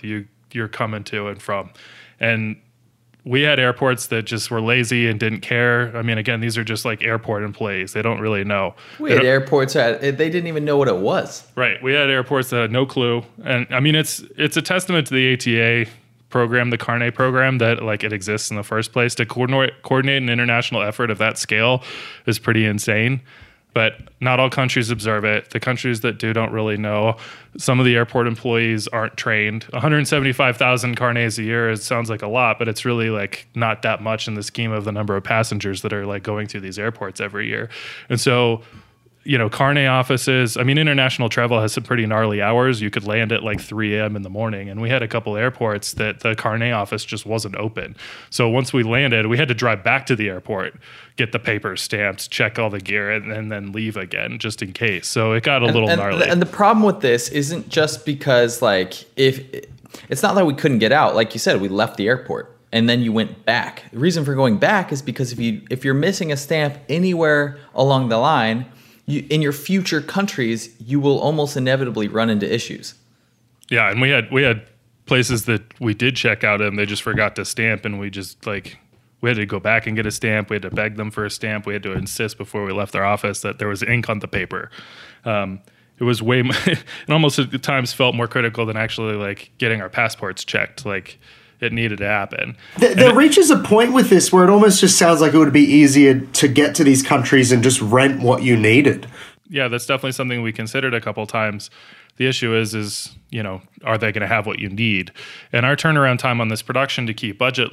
you're coming to and from. And we had airports that just were lazy and didn't care. I mean, again, these are just like airport employees. They don't really know. We had airports that they didn't even know what it was. Right. We had airports that had no clue. And I mean, it's it's a testament to the A T A program, the Carnet program, that like it exists in the first place. To coordinate coordinate an international effort of that scale is pretty insane. But not all countries observe it. The countries that do don't really know. Some of the airport employees aren't trained. one hundred seventy-five thousand carnets a year, it sounds like a lot, but it's really like not that much in the scheme of the number of passengers that are like going through these airports every year. And so, you know, carnet offices, I mean, international travel has some pretty gnarly hours. You could land at like three a.m. in the morning. And we had a couple airports that the carnet office just wasn't open. So once we landed, we had to drive back to the airport, get the papers stamped, check all the gear, and, and then leave again just in case. So it got a and, little and, gnarly. And the problem with this isn't just because, like, if it's not that we couldn't get out. Like you said, we left the airport and then you went back. The reason for going back is because if you if you're missing a stamp anywhere along the line, You, in your future countries, you will almost inevitably run into issues. Yeah, and we had we had places that we did check out and they just forgot to stamp, and we just like we had to go back and get a stamp. We had to beg them for a stamp. We had to insist before we left our office that there was ink on the paper. Um, it was way it almost at times felt more critical than actually like getting our passports checked. Like it needed to happen. There, there reaches a point with this where it almost just sounds like it would be easier to get to these countries and just rent what you needed. Yeah, that's definitely something we considered a couple times. The issue is, is you know, are they going to have what you need? And our turnaround time on this production to keep budget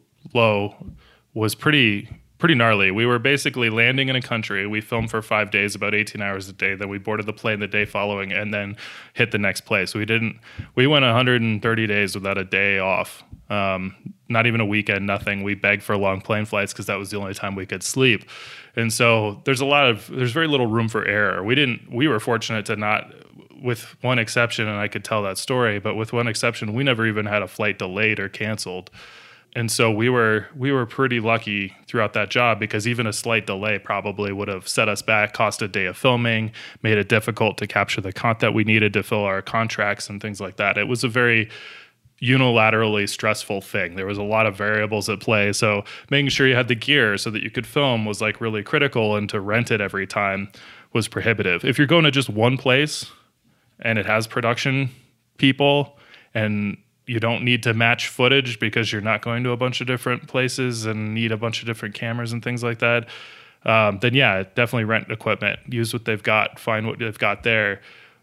low was pretty pretty gnarly. We were basically landing in a country. We filmed for five days, about eighteen hours a day. Then we boarded the plane the day following and then hit the next place. We didn't, we went one hundred thirty days without a day off. Um, not even a weekend, nothing. We begged for long plane flights because that was the only time we could sleep. And so there's a lot of, there's very little room for error. We didn't, we were fortunate to not, with one exception, and I could tell that story, but with one exception, we never even had a flight delayed or canceled. And so we were we were pretty lucky throughout that job, because even a slight delay probably would have set us back, cost a day of filming, made it difficult to capture the content we needed to fill our contracts and things like that. It was a very unilaterally stressful thing. There was a lot of variables at play. So making sure you had the gear so that you could film was like really critical, and to rent it every time was prohibitive. If you're going to just one place and it has production people and you don't need to match footage because you're not going to a bunch of different places and need a bunch of different cameras and things like that, um, then yeah, definitely rent equipment, use what they've got, find what they've got there.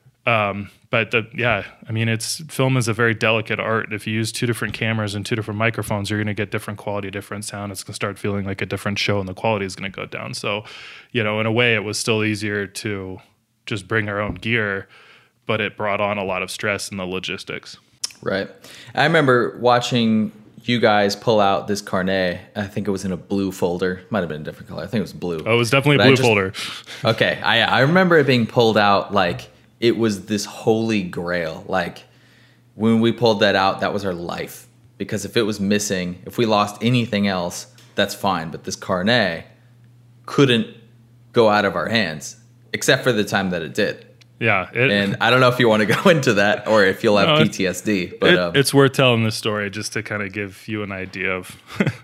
Um, but the, yeah, I mean, it's film is a very delicate art. If you use two different cameras and two different microphones, you're going to get different quality, different sound. It's going to start feeling like a different show, and the quality is going to go down. So, you know, in a way, it was still easier to just bring our own gear, but it brought on a lot of stress in the logistics. Right. I remember watching you guys pull out this carnet. I think it was in a blue folder. Might have been a different color. I think it was blue. Oh, it was definitely a but blue just, folder. Okay. I I remember it being pulled out like it was this holy grail. Like when we pulled that out, that was our life. Because if it was missing, if we lost anything else, that's fine. But this carnet couldn't go out of our hands, except for the time that it did. Yeah. It, and I don't know if you want to go into that or if you'll have no, P T S D. But it, um, it's worth telling this story just to kind of give you an idea of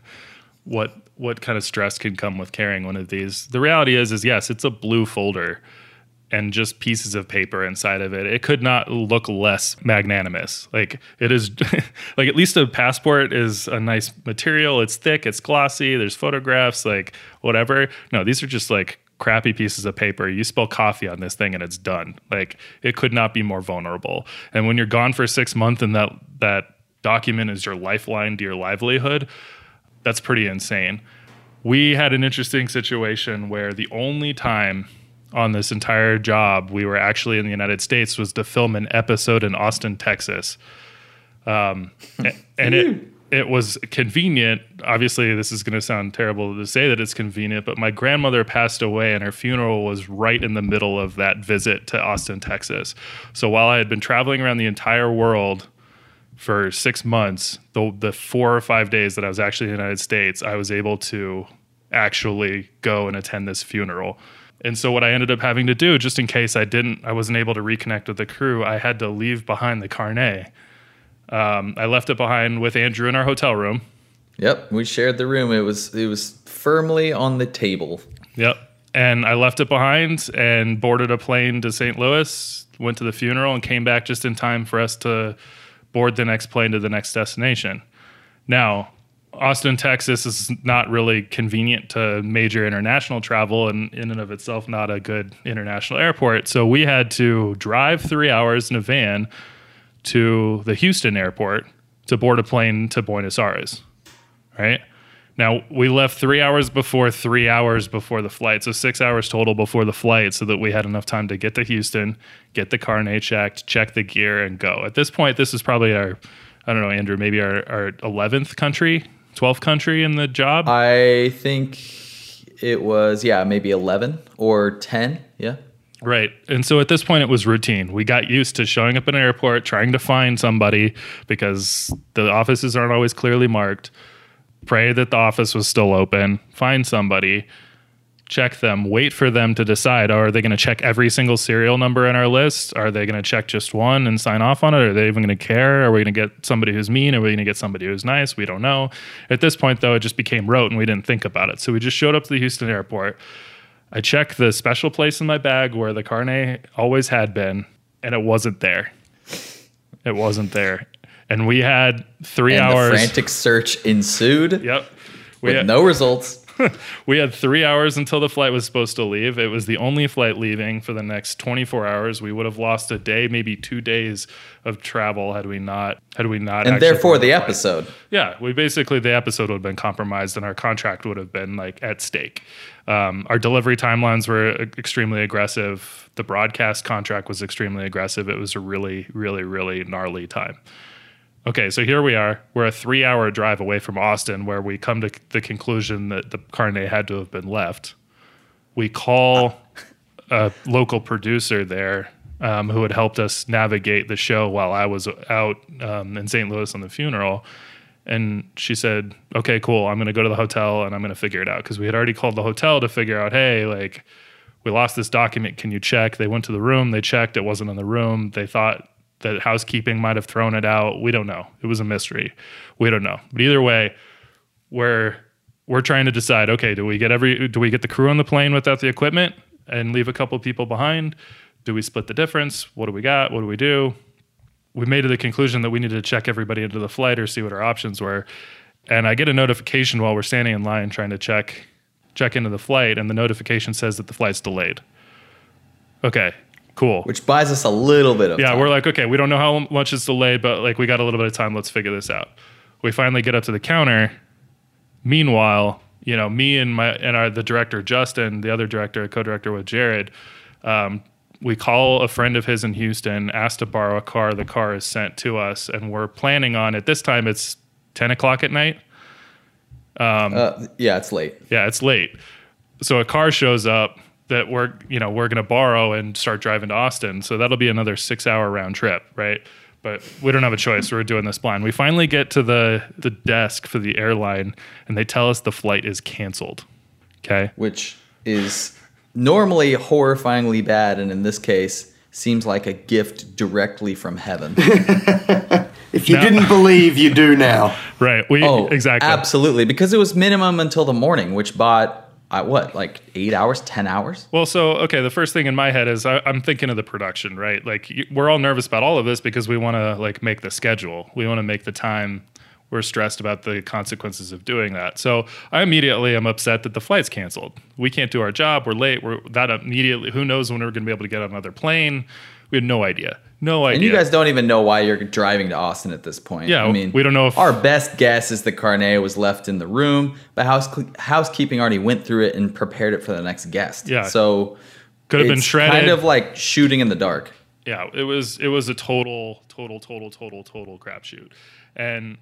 what what kind of stress can come with carrying one of these. The reality is, is yes, it's a blue folder and just pieces of paper inside of it. It could not look less magnanimous. Like it is, like at least a passport is a nice material. It's thick, it's glossy. There's photographs, like whatever. No, these are just like crappy pieces of paper. You spill coffee on this thing and it's done. Like it could not be more vulnerable. And when you're gone for six months and that that document is your lifeline to your livelihood, that's pretty insane. We had an interesting situation where the only time on this entire job we were actually in the United States was to film an episode in Austin, Texas. Um, and it It was convenient. Obviously, this is going to sound terrible to say that it's convenient, but my grandmother passed away and her funeral was right in the middle of that visit to Austin, Texas. So while I had been traveling around the entire world for six months, the, the four or five days that I was actually in the United States, I was able to actually go and attend this funeral. And so what I ended up having to do, just in case I didn't, I wasn't able to reconnect with the crew, I had to leave behind the carnet. Um, I left it behind with Andrew in our hotel room. Yep, we shared the room. It was it was firmly on the table. Yep. And I left it behind and boarded a plane to Saint Louis, went to the funeral, and came back just in time for us to board the next plane to the next destination. Now, Austin, Texas is not really convenient to major international travel, and in and of itself, not a good international airport. So we had to drive three hours in a van to the Houston airport to board a plane to Buenos Aires. Right? Now, we left three hours before three hours before the flight, so six hours total before the flight so that we had enough time to get to Houston, get the carnet checked, check the gear, and go. At this point, this is probably our, I don't know, Andrew, maybe our, our eleventh country, twelfth country in the job? I think it was, yeah, maybe eleven or ten, yeah. Right. And so at this point, it was routine. We got used to showing up in an airport, trying to find somebody because the offices aren't always clearly marked. Pray that the office was still open, find somebody, check them, wait for them to decide, oh, are they going to check every single serial number in our list? Are they going to check just one and sign off on it? Are they even going to care? Are we going to get somebody who's mean? Are we going to get somebody who's nice? We don't know. At this point, though, it just became rote and we didn't think about it. So we just showed up to the Houston airport. I checked the special place in my bag where the carnet always had been, and it wasn't there. It wasn't there. And we had three and hours. The frantic search ensued. Yep. We with had, no results. We had three hours until the flight was supposed to leave. It was the only flight leaving for the next twenty-four hours. We would have lost a day, maybe two days of travel had we not had we not. And therefore, the episode. Yeah, we basically the episode would have been compromised, and our contract would have been like at stake. Um, our delivery timelines were extremely aggressive. The broadcast contract was extremely aggressive. It was a really, really, really gnarly time. Okay, so here we are. We're a three-hour drive away from Austin, where we come to the conclusion that the carnet had to have been left. We call a local producer there um, who had helped us navigate the show while I was out um, in Saint Louis on the funeral. And she said, okay, cool. I'm going to go to the hotel and I'm going to figure it out. Because we had already called the hotel to figure out, hey, like, we lost this document. Can you check? They went to the room. They checked. It wasn't in the room. They thought that housekeeping might have thrown it out. We don't know. It was a mystery. We don't know. But either way, we're we're trying to decide, okay, do we get every do we get the crew on the plane without the equipment and leave a couple people behind? Do we split the difference? What do we got? What do we do? We made to the conclusion that we needed to check everybody into the flight or see what our options were. And I get a notification while we're standing in line trying to check check into the flight, and the notification says that the flight's delayed. Okay. Cool. Which buys us a little bit of yeah, time. We're like, okay, we don't know how much it's delayed, but like we got a little bit of time. Let's figure this out. We finally get up to the counter. Meanwhile, you know, me and my and our the director Justin, the other director, co-director with Jared, um, we call a friend of his in Houston, ask to borrow a car. The car is sent to us, and we're planning on at this time it's ten o'clock at night. Um, uh, yeah, it's late. Yeah, it's late. So a car shows up that we're, you know, we're going to borrow and start driving to Austin. So that'll be another six hour round trip, right? But we don't have a choice. We're doing this blind. We finally get to the, the desk for the airline, and they tell us the flight is canceled. Okay. Which is normally horrifyingly bad, and in this case, seems like a gift directly from heaven. If you now, didn't believe, you do now. Right. We, oh, exactly. Absolutely. Because it was minimum until the morning, which bought... Uh, what, like eight hours, ten hours? Well, so, okay, the first thing in my head is I, I'm thinking of the production, right? Like, you, we're all nervous about all of this because we want to, like, make the schedule. We want to make the time. We're stressed about the consequences of doing that. So I immediately am upset that the flight's canceled. We can't do our job. We're late. We're that immediately. Who knows when we're going to be able to get on another plane? We had no idea. No idea. And you guys don't even know why you're driving to Austin at this point. Yeah, I mean, we don't know if... Our best guess is the carnet was left in the room, but house, housekeeping already went through it and prepared it for the next guest. Yeah. So could have been shredded. Kind of like shooting in the dark. Yeah, it was it was a total, total, total, total, total crapshoot. And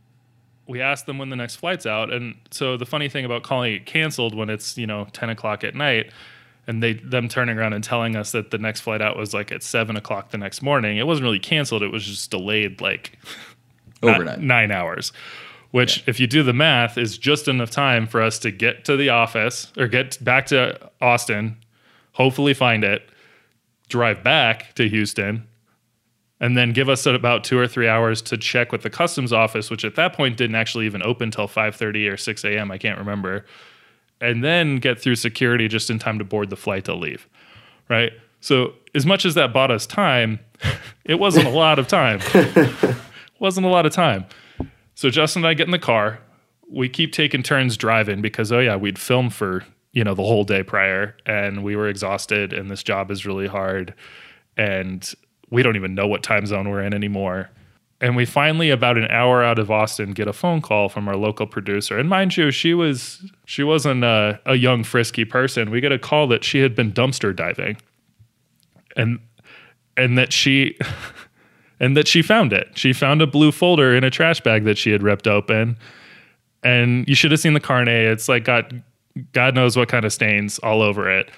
we asked them when the next flight's out. And so the funny thing about calling it canceled when it's, you know, ten o'clock at night, and they them turning around and telling us that the next flight out was like at seven o'clock the next morning. It wasn't really canceled. It was just delayed like overnight, nine hours, which yeah. if you do the math is just enough time for us to get to the office or get back to Austin, hopefully find it, drive back to Houston, and then give us about two or three hours to check with the customs office, which at that point didn't actually even open till five thirty or six a.m. I can't remember. And then get through security just in time to board the flight to leave, right? So as much as that bought us time, it wasn't a lot of time. It wasn't a lot of time. So Justin and I get in the car. We keep taking turns driving because, oh yeah, we'd filmed for, you know, the whole day prior, and we were exhausted, and this job is really hard, and we don't even know what time zone we're in anymore. And we finally, about an hour out of Austin, get a phone call from our local producer. And mind you, she was she wasn't a, a young, frisky person. We get a call that she had been dumpster diving, and and that she and that she found it. She found a blue folder in a trash bag that she had ripped open. And you should have seen the carnet. It's like got God knows what kind of stains all over it.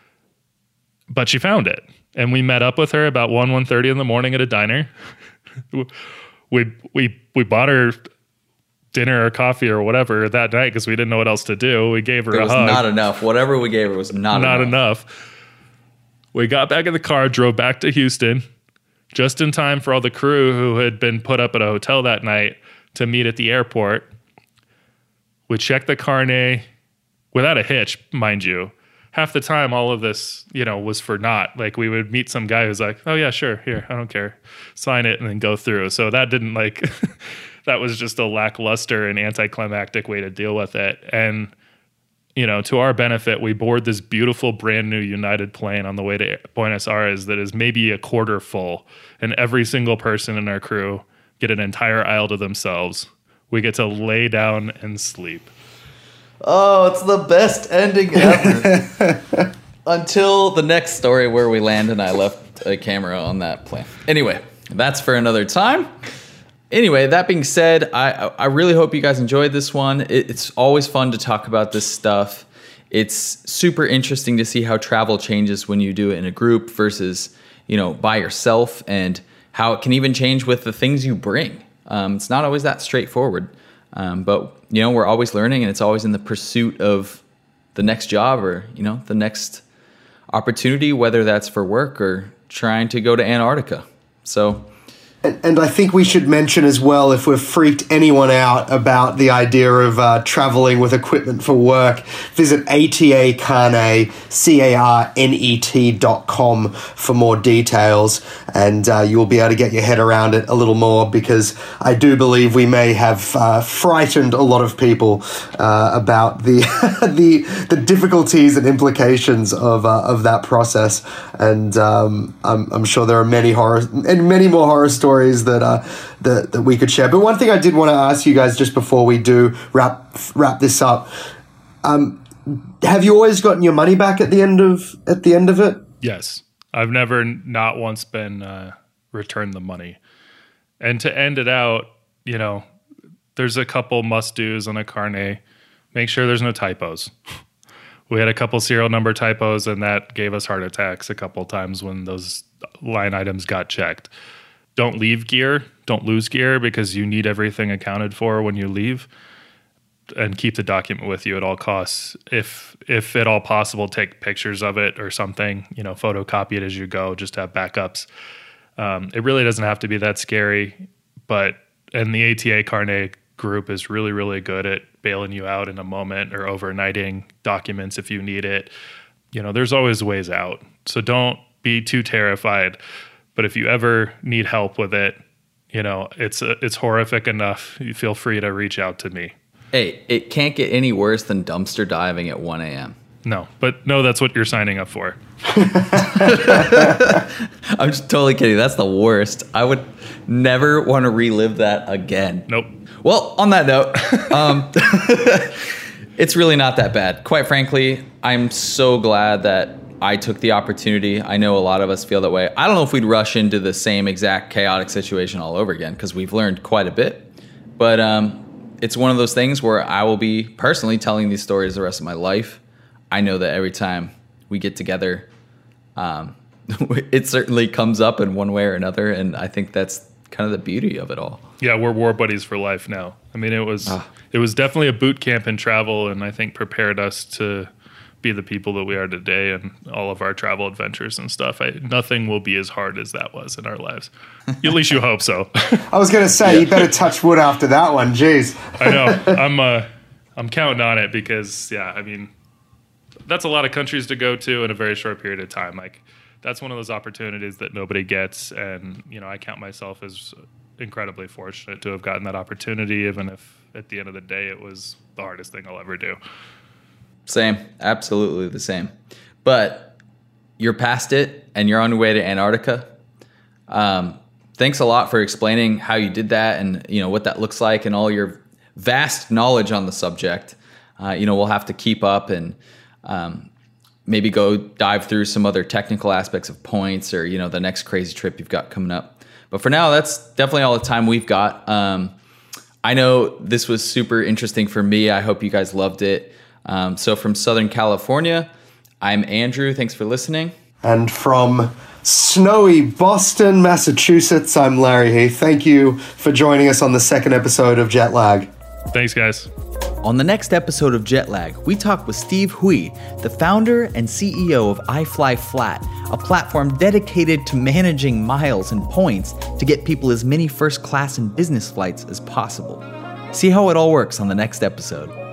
But she found it. And we met up with her about one, one thirty in the morning at a diner. we we we bought her dinner or coffee or whatever that night because we didn't know what else to do. We gave her It a was hug. not enough. Whatever we gave her was not, Not enough. enough. We got back in the car, drove back to Houston, just in time for all the crew who had been put up at a hotel that night to meet at the airport. We checked the carnet without a hitch, mind you. Half the time, all of this, you know, was for naught. Like, we would meet some guy who's like, oh, yeah, sure, here, I don't care. Sign it and then go through. So that didn't, like, that was just a lackluster and anticlimactic way to deal with it. And, you know, to our benefit, we board this beautiful, brand new United plane on the way to Buenos Aires that is maybe a quarter full. And every single person in our crew get an entire aisle to themselves. We get to lay down and sleep. Oh, it's the best ending ever. Until the next story where we land and I left a camera on that plane. Anyway, that's for another time. Anyway, that being said, I I really hope you guys enjoyed this one. It, it's always fun to talk about this stuff. It's super interesting to see how travel changes when you do it in a group versus, you know, by yourself, and how it can even change with the things you bring. Um, it's not always that straightforward, um, but you know, we're always learning, and it's always in the pursuit of the next job or, you know, the next opportunity, whether that's for work or trying to go to Antarctica. So, And, and I think we should mention as well, if we've freaked anyone out about the idea of uh, traveling with equipment for work, visit A T A Carnet, C A R N E T dot com for more details, and uh, you'll be able to get your head around it a little more, because I do believe we may have uh, frightened a lot of people uh, about the the the difficulties and implications of uh, of that process, and um, I'm, I'm sure there are many horror and many more horror stories that uh that, that we could share. But one thing I did want to ask you guys just before we do wrap wrap this up, um have you always gotten your money back at the end of at the end of it? Yes. I've never not once been uh, returned the money. And to end it out, you know, there's a couple must-dos on a carnet. Make sure there's no typos. We had a couple serial number typos, and that gave us heart attacks a couple times when those line items got checked. Don't leave gear. Don't lose gear, because you need everything accounted for when you leave. And keep the document with you at all costs. If if at all possible, take pictures of it or something. You know, photocopy it as you go. Just have backups. Um, it really doesn't have to be that scary. But and the A T A Carnet group is really, really good at bailing you out in a moment or overnighting documents if you need it. You know, there's always ways out. So don't be too terrified. But if you ever need help with it, you know, it's uh, it's horrific enough. You feel free to reach out to me. Hey, it can't get any worse than dumpster diving at one a.m. No, but no, that's what you're signing up for. I'm just totally kidding. That's the worst. I would never want to relive that again. Nope. Well, on that note, um, it's really not that bad. Quite frankly, I'm so glad that I took the opportunity. I know a lot of us feel that way. I don't know if we'd rush into the same exact chaotic situation all over again, because we've learned quite a bit. But um, it's one of those things where I will be personally telling these stories the rest of my life. I know that every time we get together, um, it certainly comes up in one way or another, and I think that's kind of the beauty of it all. Yeah, we're war buddies for life now. I mean, it was ah. it was definitely a boot camp in travel, and I think prepared us to be the people that we are today and all of our travel adventures and stuff. I, nothing will be as hard as that was in our lives. At least you hope so. I was going to say, yeah. You better touch wood after that one. Jeez. I know. I'm uh, I'm counting on it because, yeah, I mean, that's a lot of countries to go to in a very short period of time. Like, that's one of those opportunities that nobody gets. And, you know, I count myself as incredibly fortunate to have gotten that opportunity, even if at the end of the day it was the hardest thing I'll ever do. Same. Absolutely the same. But you're past it and you're on your way to Antarctica. Um, thanks a lot for explaining how you did that and, you know, what that looks like and all your vast knowledge on the subject. Uh, you know, we'll have to keep up and um, maybe go dive through some other technical aspects of points or, you know, the next crazy trip you've got coming up. But for now, that's definitely all the time we've got. Um, I know this was super interesting for me. I hope you guys loved it. Um, so from Southern California, I'm Andrew. Thanks for listening. And from snowy Boston, Massachusetts, I'm Larry Heath. Thank you for joining us on the second episode of Jet Lag. Thanks, guys. On the next episode of Jet Lag, we talk with Steve Hui, the founder and C E O of iFlyFlat, a platform dedicated to managing miles and points to get people as many first class and business flights as possible. See how it all works on the next episode.